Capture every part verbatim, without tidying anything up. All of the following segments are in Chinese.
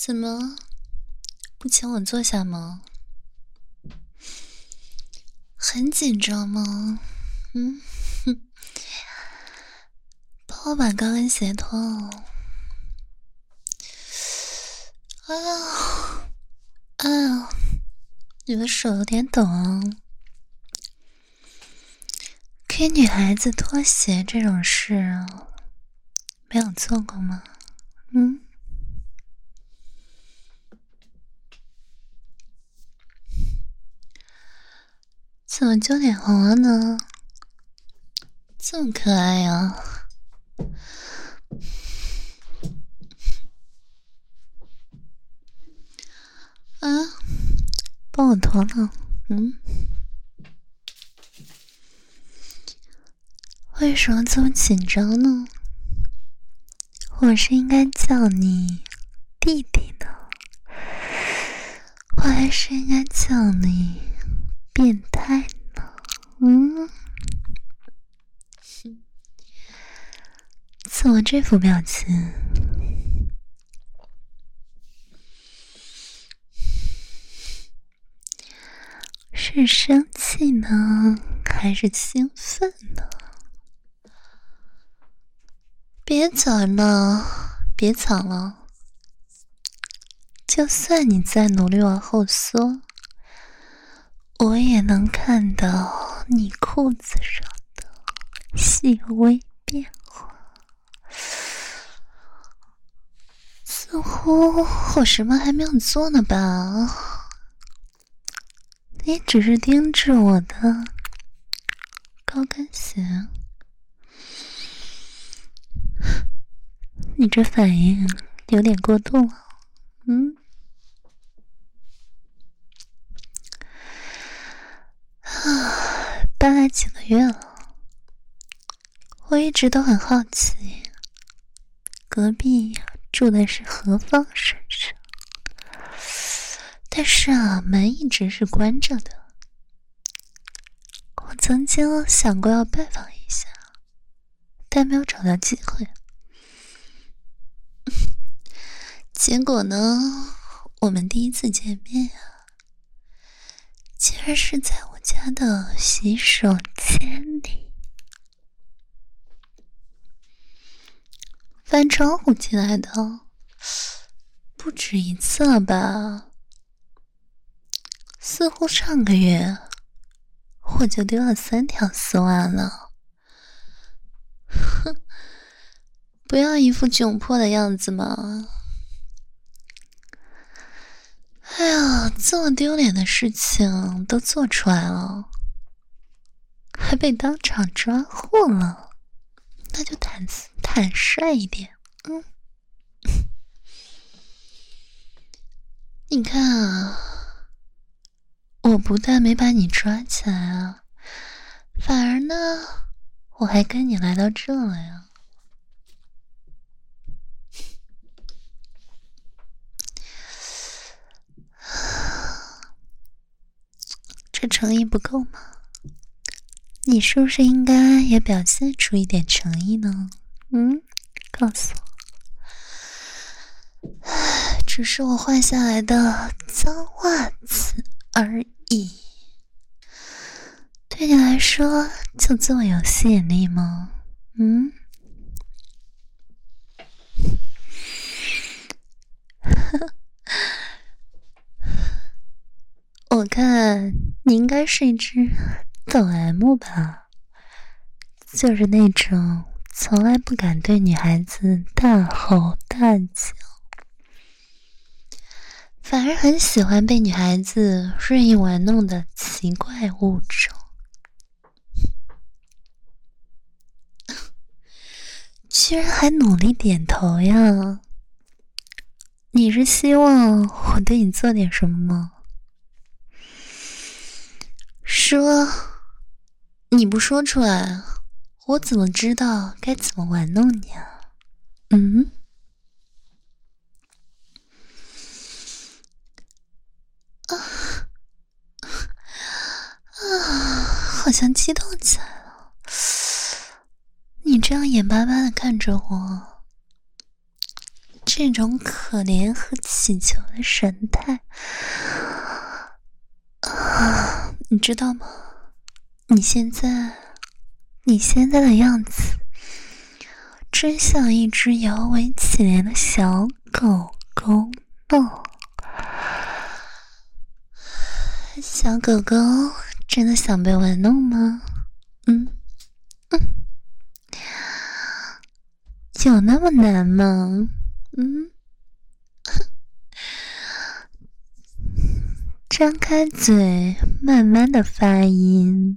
怎么不请我坐下吗？很紧张吗？嗯，哼，帮我把高跟鞋脱了。哎呀，哎呀，你的手有点抖啊。给女孩子脱鞋这种事啊，没有做过吗？嗯。怎么就脸红了呢？这么可爱呀！啊，帮我脱了。嗯，为什么这么紧张呢？我是应该叫你弟弟呢，我还是应该叫你变态呢？嗯，怎么这副表情？是生气呢，还是兴奋呢？别藏了，别藏了。就算你再努力往后缩，我也能看到你裤子上的细微变化。似乎我什么还没有做呢吧？你只是盯着我的高跟鞋。你这反应有点过度了。嗯，啊，搬来几个月了，我一直都很好奇，隔壁住的是何方神圣？但是啊，门一直是关着的。我曾经想过要拜访一下，但没有找到机会。结果呢，我们第一次见面啊，竟然是在我家的洗手间里。翻窗户进来的不止一次了吧？似乎上个月我就丢了三条丝袜了。哼，不要一副窘迫的样子嘛。哎呀，这么丢脸的事情都做出来了，还被当场抓获了，那就坦坦率一点。嗯，你看啊，我不但没把你抓起来啊，反而呢，我还跟你来到这了呀。这诚意不够吗？你是不是应该也表现出一点诚意呢？嗯，告诉我。只是我换下来的脏袜子而已，对你来说就这么有吸引力吗？嗯？我看你应该是一只抖 M 吧，就是那种从来不敢对女孩子大吼大叫，反而很喜欢被女孩子任意玩弄的奇怪物种。居然还努力点头呀？你是希望我对你做点什么吗？说，你不说出来，我怎么知道该怎么玩弄你啊？嗯？啊啊，好像激动起来了。你这样眼巴巴的看着我， 这种可怜和乞求的神态啊，你知道吗？你现在你现在的样子真像一只摇尾乞怜的小狗狗呢。小狗狗真的想被玩弄吗？嗯嗯，有那么难吗？嗯，张开嘴，慢慢的发音。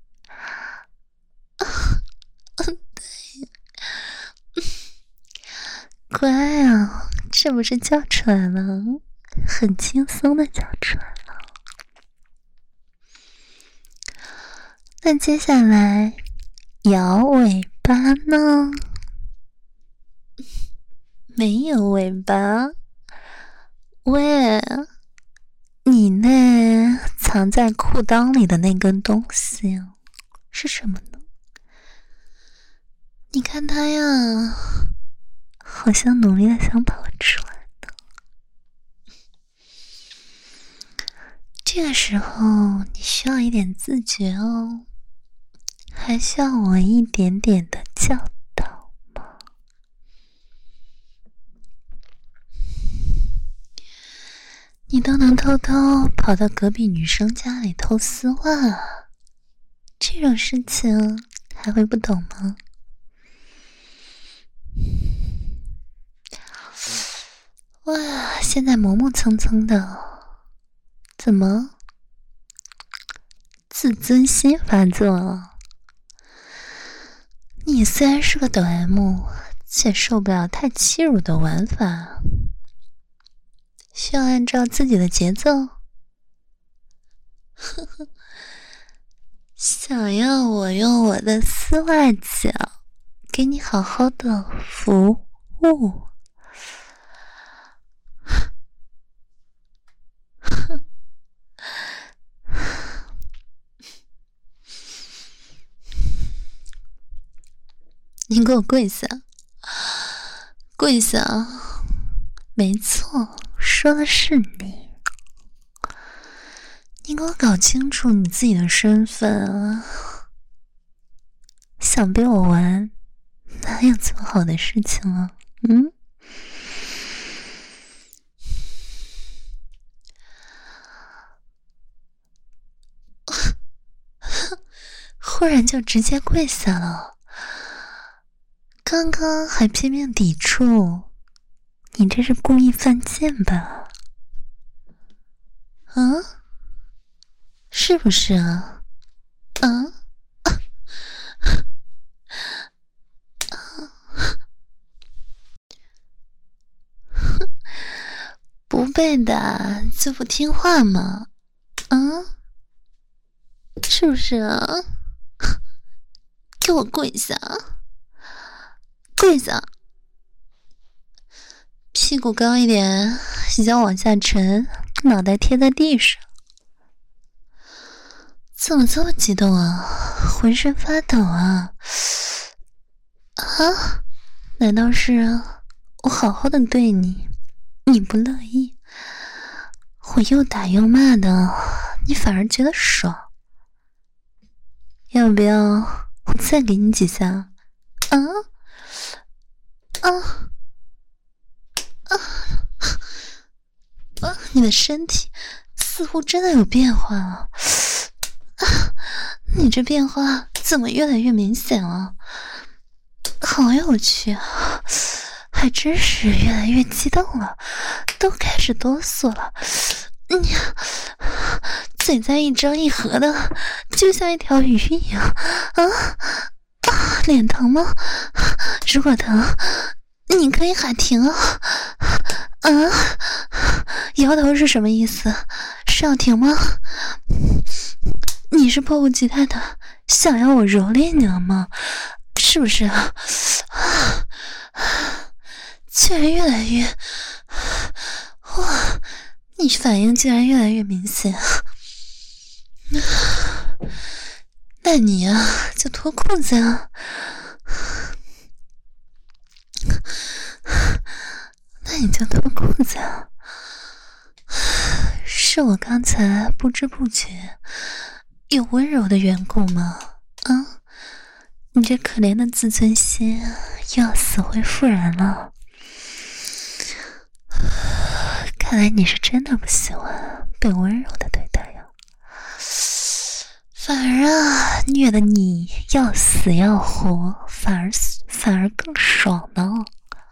乖啊，这不是叫出来了，很轻松的叫出来了。那接下来摇尾巴呢？没有尾巴。喂，你那藏在裤裆里的那根东西是什么呢？你看它呀，好像努力的想跑出来的。这个时候你需要一点自觉哦，还需要我一点点的教导吗？你都能偷偷跑到隔壁女生家里偷丝袜，这种事情还会不懂吗？哇，现在磨磨蹭蹭的，怎么自尊心发作了？你虽然是个抖 M， 却受不了太欺辱的玩法，需要按照自己的节奏。呵呵，想要我用我的丝袜脚给你好好的服务。你给我跪下，跪下！没错，说的是你。你给我搞清楚你自己的身份啊！想被我玩，哪有这么好的事情啊？嗯？忽然就直接跪下了。刚刚还拼命抵触，你这是故意犯贱吧？啊？是不是啊？啊？啊不被打就不听话吗？啊？是不是啊？给我跪下！跪下，屁股高一点，脚往下沉，脑袋贴在地上。怎么这么激动啊？浑身发抖啊？啊？难道是我好好的对你，你不乐意？我又打又骂的，你反而觉得爽？要不要我再给你几下？啊？啊啊啊！你的身体似乎真的有变化了啊！你这变化怎么越来越明显了？好有趣啊！还真是越来越激动了，都开始哆嗦了。你嘴在一张一合的，就像一条鱼一样啊！啊，脸疼吗？如果疼，你可以喊停啊！啊，摇头是什么意思？是要停吗？你是迫不及待的想要我蹂躏你了吗？是不是啊？居然越来越……哇，你反应居然越来越明显。那你呀、啊，就脱裤子啊！ 你就脱裤子啊？是我刚才不知不觉有温柔的缘故吗？啊，你这可怜的自尊心又要死灰复燃了。看来你是真的不喜欢被温柔的对待呀，反而啊，虐得你要死要活，反而反而更爽呢。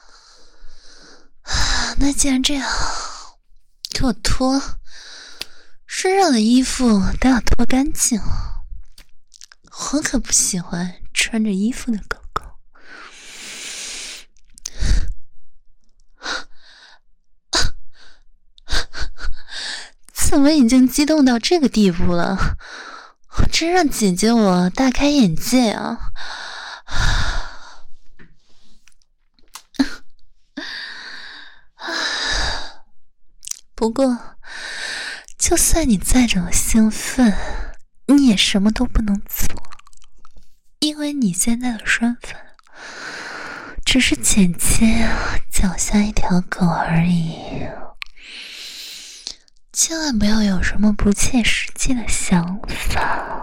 那既然这样，给我脱，身上的衣服都要脱干净。我可不喜欢穿着衣服的狗狗。怎么已经激动到这个地步了？真让姐姐我大开眼界啊！不过，就算你再怎么兴奋，你也什么都不能做，因为你现在的身份只是姐姐脚下一条狗而已。千万不要有什么不切实际的想法。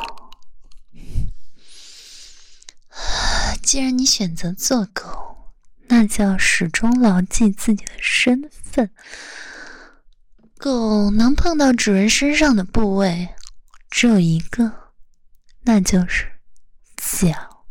既然你选择做狗，那就要始终牢记自己的身份。狗能碰到主人身上的部位只有一个，那就是脚。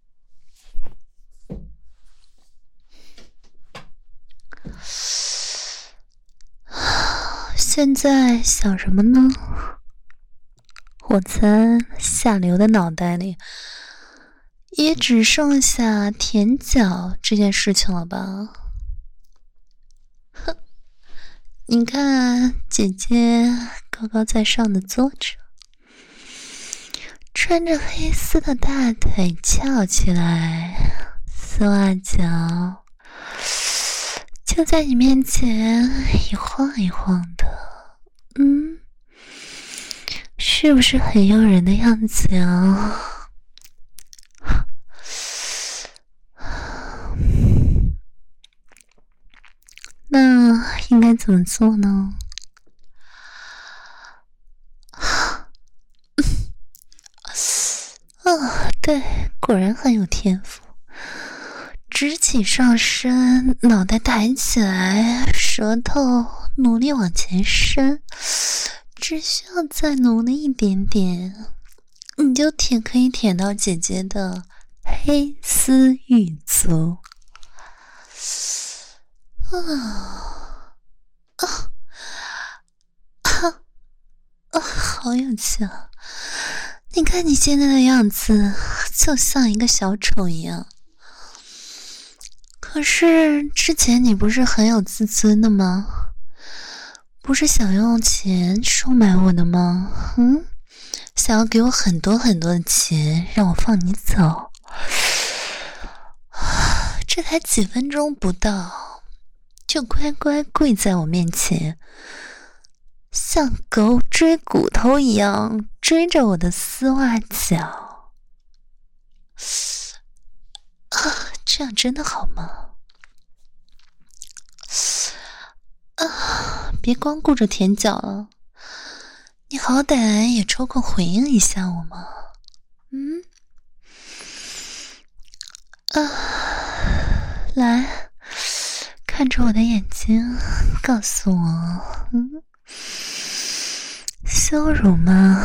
现在想什么呢？我猜下流的脑袋里也只剩下舔脚这件事情了吧？哼，你看姐姐高高在上的坐着，穿着黑丝的大腿翘起来，丝袜脚就在你面前一晃一晃的，嗯，是不是很诱人的样子呀？那应该怎么做呢？哦，对，果然很有天赋。直起上身，脑袋抬起来，舌头努力往前伸，只需要再努力一点点，你就舔可以舔到姐姐的黑丝玉足。啊啊啊啊！好有趣啊！你看你现在的样子，就像一个小丑一样。可是之前你不是很有自尊的吗？不是想用钱收买我的吗？嗯，想要给我很多很多的钱，让我放你走。这才几分钟不到，就乖乖跪在我面前，像狗追骨头一样追着我的丝袜脚。啊，这样真的好吗？啊，别光顾着舔脚了，你好歹也抽空回应一下我嘛。嗯，啊，来，看着我的眼睛，告诉我，嗯，羞辱吗？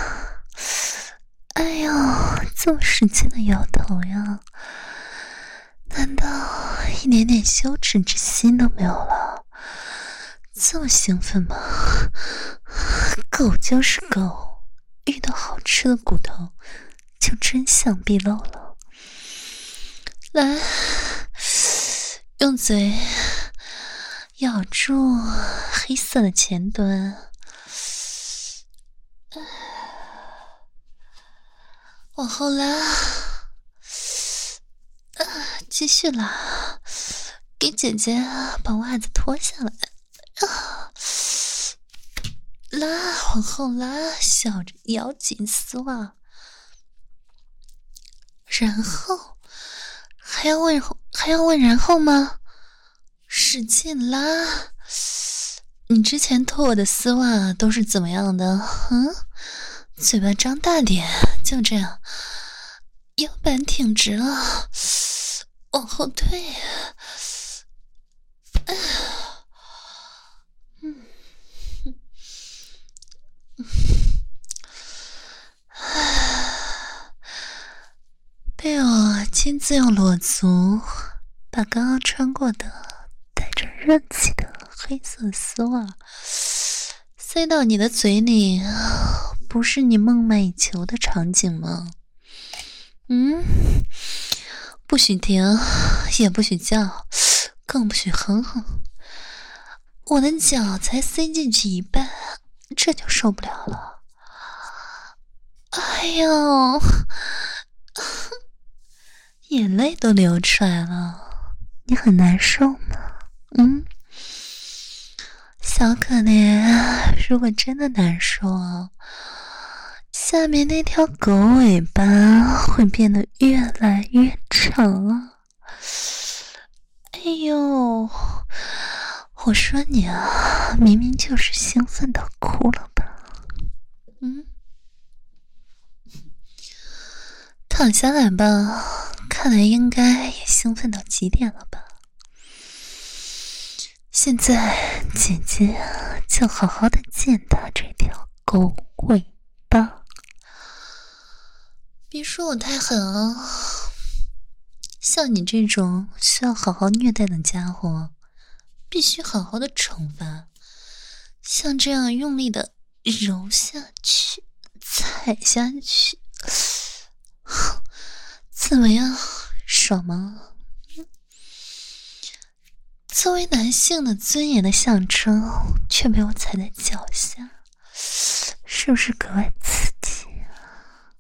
哎呦，这么使劲的摇头呀，难道一点点羞耻之心都没有了？这么兴奋吗？狗就是狗，遇到好吃的骨头就真相毕露了。来，用嘴咬住黑色的前端，往后拉，啊，继续拉，给姐姐把袜子脱下来，啊，拉，往后拉，笑着咬紧丝袜，然后还要问还要问然后吗？ 使劲拉。你之前脱我的丝袜都是怎么样的？嗯，嘴巴张大点，就这样，腰板挺直了，往后退。嗯被我亲自用裸足把刚刚穿过的带着热气的黑色丝袜塞到你的嘴里，不是你梦寐以求的场景吗？嗯，不许停，也不许叫，更不许哼哼。我的脚才塞进去一半，这就受不了了。哎呦，眼泪都流出来了，你很难受吗？嗯，小可怜，如果真的难受，下面那条狗尾巴会变得越来越长啊！哎呦，我说你啊，明明就是兴奋到哭了吧？嗯，躺下来吧，看来应该也兴奋到极点了吧？现在姐姐就好好的践踏这条狗尾巴。别说我太狠了，像你这种需要好好虐待的家伙，必须好好的惩罚。像这样用力的揉下去，踩下去，怎么样，爽吗？作为男性的尊严的象征，却被我踩在脚下，是不是格外刺激啊？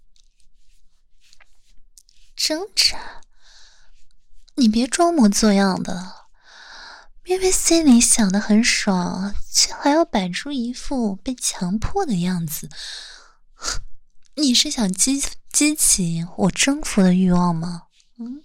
挣扎？你别装模作样的，明明心里想的很爽，却还要摆出一副被强迫的样子。你是想激激起我征服的欲望吗？嗯。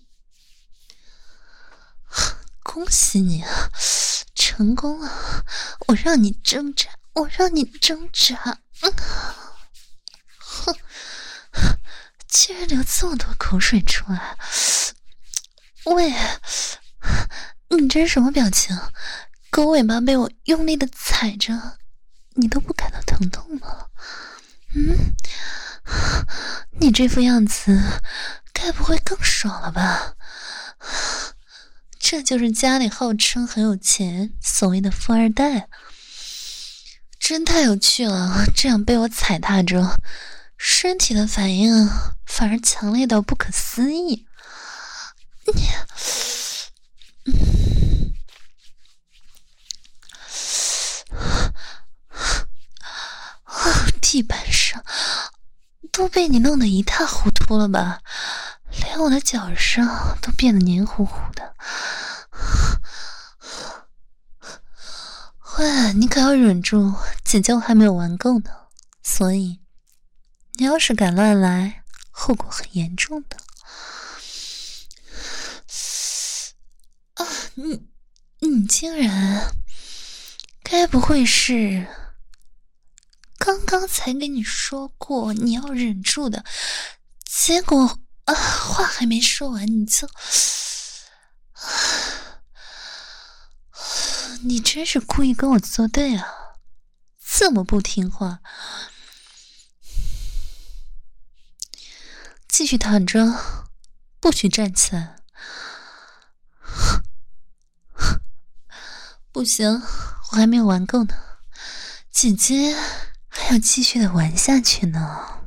恭喜你啊，成功了！我让你挣扎，我让你挣扎，嗯，哼，居然流这么多口水出来！喂，你这是什么表情？狗尾巴被我用力的踩着，你都不感到疼痛吗？嗯，你这副样子，该不会更爽了吧？这就是家里号称很有钱，所谓的富二代，真太有趣了！这样被我踩踏着，身体的反应反而强烈到不可思议。你，嗯，哦，地板上都被你弄得一塌糊涂了吧？连我的脚上都变得黏糊糊的。喂，你可要忍住，姐姐我还没有玩够呢，所以你要是敢乱来，后果很严重的。啊，你你竟然，该不会是刚刚才跟你说过你要忍住的，结果啊，话还没说完你就，你真是故意跟我作对啊！这么不听话，继续躺着，不许站起来。不行，我还没有玩够呢，姐姐还要继续的玩下去呢。